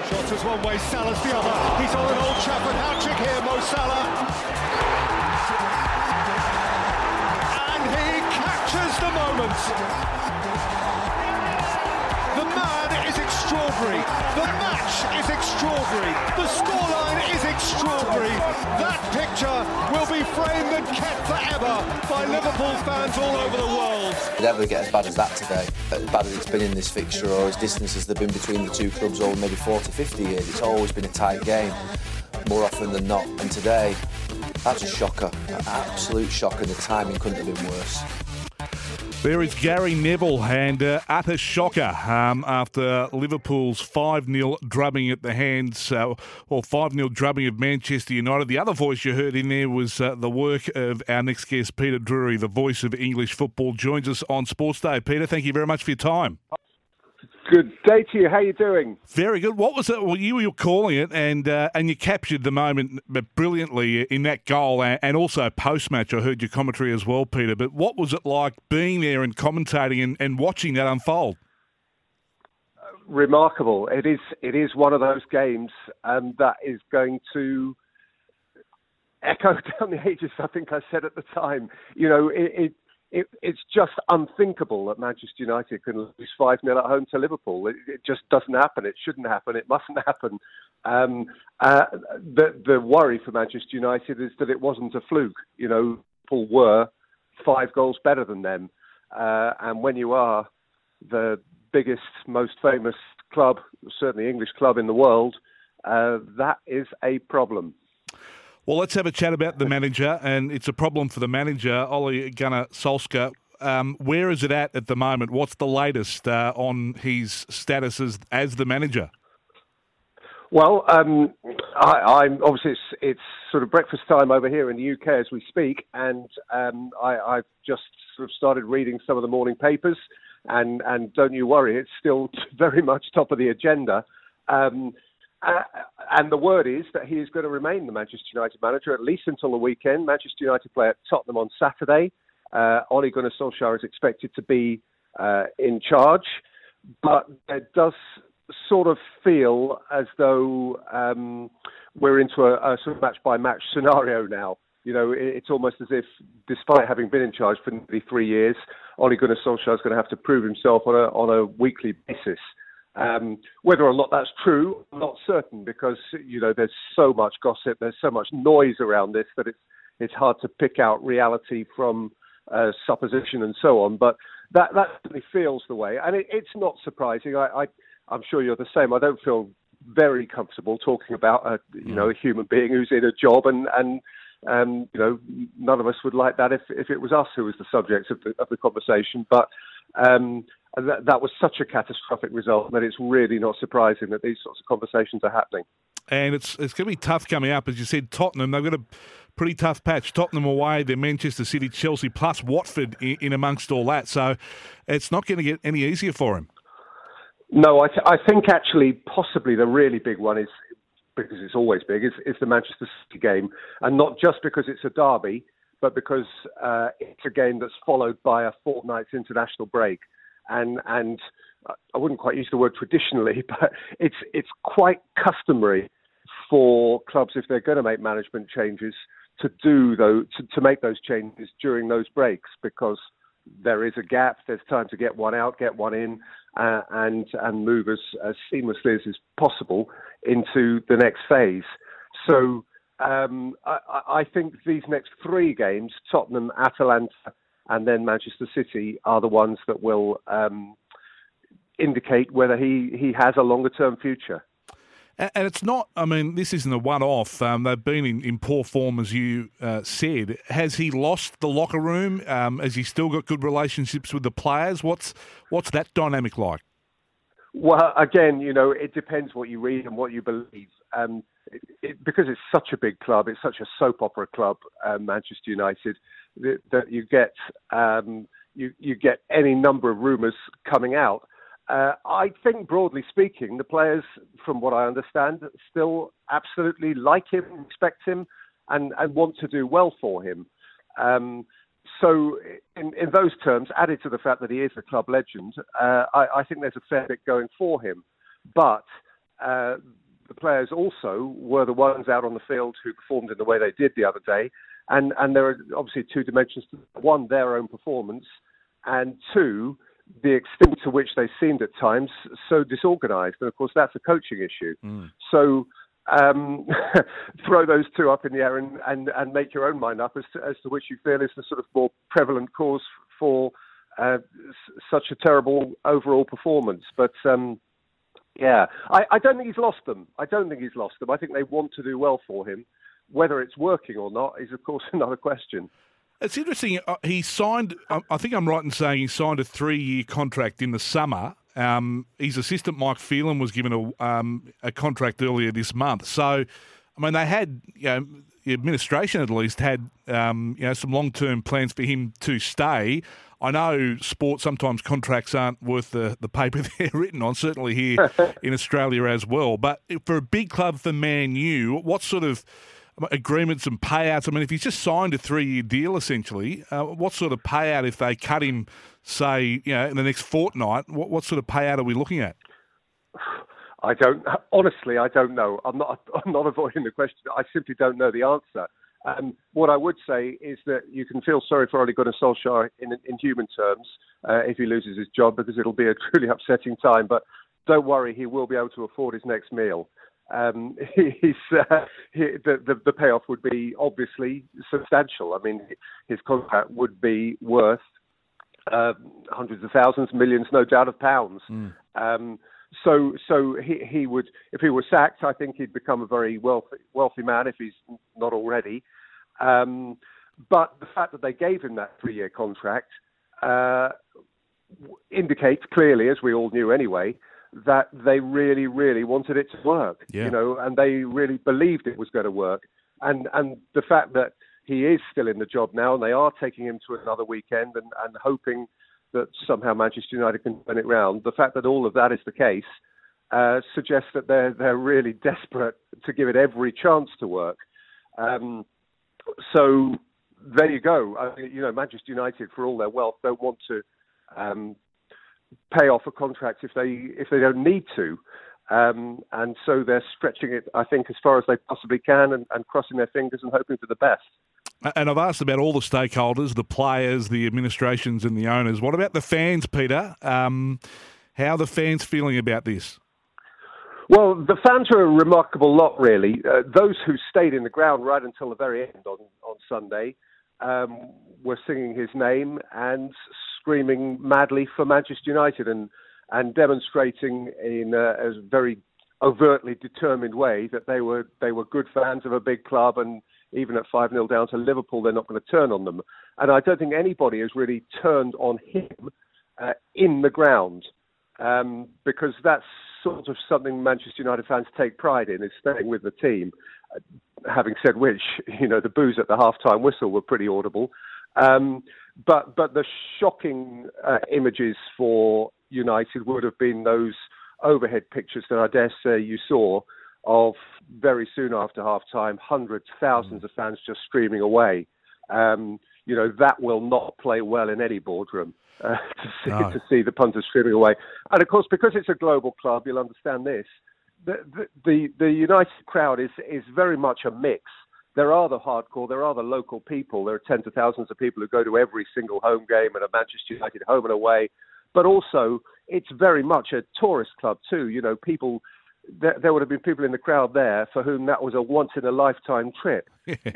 Shots one way, Salah's the other. He's on an Old Trafford hat-trick here, Mo Salah. And he captures the moment. The man is extraordinary. The match is extraordinary. The scoreline is extraordinary. That picture will be framed and kept forever by Liverpool fans all over the world. Did it ever get as bad as that today? As bad as it's been in this fixture, or as distant as they've been between the two clubs over maybe 40, 50 years. It's always been a tight game, more often than not. And today, that's a shocker, an absolute shocker. The timing couldn't have been worse. There is Gary Neville, and utter shocker after Liverpool's 5-0 drubbing at the hands, or 5-0 drubbing of Manchester United. The other voice you heard in there was the work of our next guest, Peter Drury, the voice of English football, joins us on Sports Day. Peter, thank you very much for your time. Good day to you. How are you doing? Very good. What was it? Well, you were calling it, and you captured the moment brilliantly in that goal, and also post-match. I heard your commentary as well, Peter. But what was it like being there and commentating and watching that unfold? Remarkable. It is one of those games that is going to echo down the ages. I think I said at the time. You know, it's just unthinkable that Manchester United can lose 5-0 at home to Liverpool. It just doesn't happen. It shouldn't happen. It mustn't happen. The worry for Manchester United is that it wasn't a fluke. You know, Liverpool were 5 goals better than them. And when you are the biggest, most famous club, certainly English club in the world, that is a problem. Well, let's have a chat about the manager, and it's a problem for the manager, Ole Gunnar Solskjaer. Where is it at the moment? What's the latest on his status as the manager? Well, I'm obviously it's sort of breakfast time over here in the UK as we speak, and I've just sort of started reading some of the morning papers, and don't you worry, it's still very much top of the agenda. And the word is that he is going to remain the Manchester United manager at least until the weekend. Manchester United play at Tottenham on Saturday. Ole Gunnar Solskjaer is expected to be in charge, but it does sort of feel as though we're into a sort of match-by-match scenario now. You know, it's almost as if, despite having been in charge for nearly 3 years, Ole Gunnar Solskjaer is going to have to prove himself on a weekly basis. Whether or not that's true, I'm not certain, because, you know, there's so much gossip, there's so much noise around this that it's hard to pick out reality from supposition and so on. But that certainly feels the way, and it's not surprising. I'm sure you're the same. I don't feel very comfortable talking about a human being who's in a job, and you know, none of us would like that if it was us who was the subject of the conversation. But that was such a catastrophic result that it's really not surprising that these sorts of conversations are happening. And it's going to be tough coming up. As you said, Tottenham, they've got a pretty tough patch. Tottenham away, then Manchester City, Chelsea, plus Watford in amongst all that. So it's not going to get any easier for him. No, I think actually possibly the really big one is, because it's always big, is the Manchester City game. And not just because it's a derby, but because it's a game that's followed by a fortnight's international break. And I wouldn't quite use the word traditionally, but it's quite customary for clubs, if they're going to make management changes, to make those changes during those breaks, because there is a gap. There's time to get one out, get one in, and move as seamlessly as is possible into the next phase. So I think these next 3 games, Tottenham, Atalanta, and then Manchester City, are the ones that will indicate whether he has a longer-term future. And it's not, I mean, this isn't a one-off. They've been in poor form, as you said. Has he lost the locker room? Has he still got good relationships with the players? What's that dynamic like? Well, again, you know, it depends what you read and what you believe. Because it's such a big club, it's such a soap opera club, Manchester United, that you get you get any number of rumours coming out. I think, broadly speaking, the players, from what I understand, still absolutely like him, respect him, and want to do well for him. So in those terms, added to the fact that he is a club legend, I think there's a fair bit going for him. But the players also were the ones out on the field who performed in the way they did the other day. And there are obviously two dimensions to one, their own performance, and two, the extent to which they seemed at times so disorganised. And of course, that's a coaching issue. So throw those two up in the air and make your own mind up as to which you feel is the sort of more prevalent cause for such a terrible overall performance. But yeah, I don't think he's lost them. I think they want to do well for him. Whether it's working or not is, of course, another question. It's interesting. He signed, I think I'm right in saying he signed a 3-year contract in the summer. His assistant, Mike Phelan, was given a contract earlier this month. So, I mean, they had, the administration at least had, some long-term plans for him to stay. I know sport, sometimes contracts aren't worth the paper they're written on, certainly here in Australia as well. But for a big club for Man U, what sort of agreements and payouts? I mean, if he's just signed a 3-year deal, essentially, what sort of payout if they cut him, say, in the next fortnight? What sort of payout are we looking at? Honestly, I don't know. I'm not avoiding the question. I simply don't know the answer. What I would say is that you can feel sorry for Ole Gunnar Solskjaer in human terms if he loses his job, because it'll be a truly upsetting time. But don't worry, he will be able to afford his next meal. The payoff would be obviously substantial. I mean, his contract would be worth hundreds of thousands, millions, no doubt, of pounds. So he would, if he were sacked, I think he'd become a very wealthy man if he's not already. But the fact that they gave him that 3-year contract indicates clearly, as we all knew anyway, that they really, really wanted it to work, and they really believed it was going to work. And the fact that he is still in the job now, and they are taking him to another weekend and hoping that somehow Manchester United can turn it round, the fact that all of that is the case suggests that they're really desperate to give it every chance to work. So there you go. Manchester United, for all their wealth, don't want to pay off a contract if they don't need to, and so they're stretching it, I think, as far as they possibly can, and crossing their fingers and hoping for the best. And I've asked about all the stakeholders, the players, the administrations and the owners. What about the fans, Peter? How are the fans feeling about this? Well, the fans are a remarkable lot, really. Those who stayed in the ground right until the very end on Sunday were singing his name and screaming madly for Manchester United and demonstrating in a very overtly determined way that they were good fans of a big club, and even at 5-0 down to Liverpool, they're not going to turn on them. And I don't think anybody has really turned on him in the ground, because that's sort of something Manchester United fans take pride in, is staying with the team. Having said which, the boos at the half-time whistle were pretty audible. But the shocking images for United would have been those overhead pictures that I dare say you saw of very soon after half-time, hundreds, thousands of fans just streaming away. That will not play well in any boardroom, to see the punters streaming away. And of course, because it's a global club, you'll understand this, the United crowd is very much a mix. There are the hardcore, there are the local people, there are tens of thousands of people who go to every single home game and a Manchester United home and away, but also it's very much a tourist club too. People, there would have been people in the crowd there for whom that was a once-in-a-lifetime trip.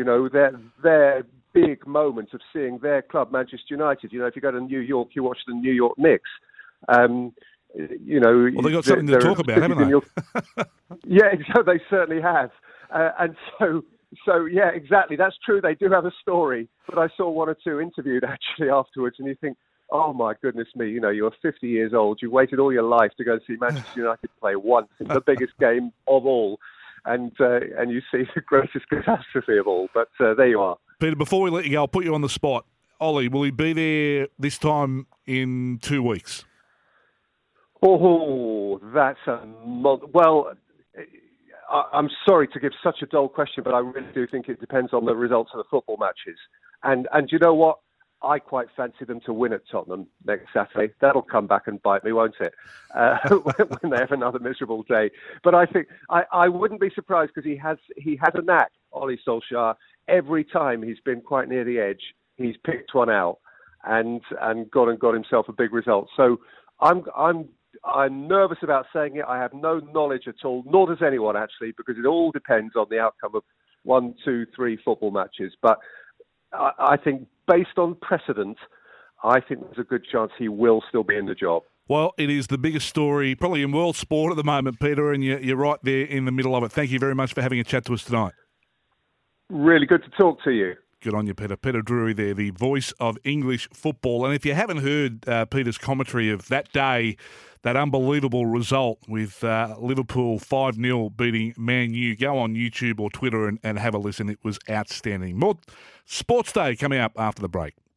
Their big moment of seeing their club, Manchester United. If you go to New York, you watch the New York Knicks. Well, they've got something to talk about, haven't they? Yeah, they certainly have. And so, yeah, exactly. That's true. They do have a story. But I saw one or two interviewed actually afterwards, and you think, oh my goodness me, you're 50 years old. You waited all your life to go and see Manchester United play once in the biggest game of all, and you see the greatest catastrophe of all. But there you are. Peter, before we let you go, I'll put you on the spot. Ollie, will he be there this time in 2 weeks? Oh, that's well, I'm sorry to give such a dull question, but I really do think it depends on the results of the football matches. And you know what? I quite fancy them to win at Tottenham next Saturday. That'll come back and bite me, won't it? When they have another miserable day. But I think I wouldn't be surprised because he has a knack, Ollie Solskjaer. Every time he's been quite near the edge, he's picked one out and got himself a big result. So I'm nervous about saying it. I have no knowledge at all, nor does anyone actually, because it all depends on the outcome of 1, 2, 3 football matches. But I think based on precedent, I think there's a good chance he will still be in the job. Well, it is the biggest story probably in world sport at the moment, Peter, and you're right there in the middle of it. Thank you very much for having a chat to us tonight. Really good to talk to you. Good on you, Peter. Peter Drury there, the voice of English football. And if you haven't heard Peter's commentary of that day, that unbelievable result with Liverpool 5-0 beating Man U, go on YouTube or Twitter and have a listen. It was outstanding. More Sports Day coming up after the break.